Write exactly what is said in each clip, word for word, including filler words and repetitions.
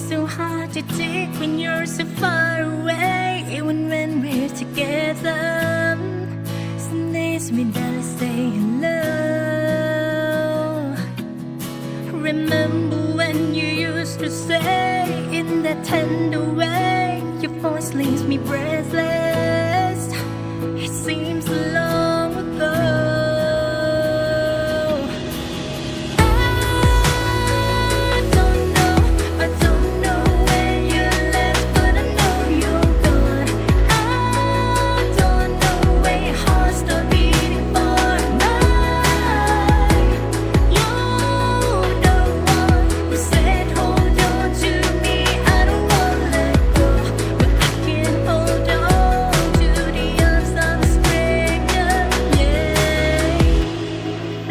so hard to take when you're so far away. Even when we're together, some days we barely say hello. Remember when you used to say in that tender way, your voice leaves me breathless. It seems long ago.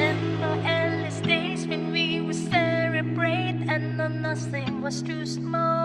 Nothing was too small.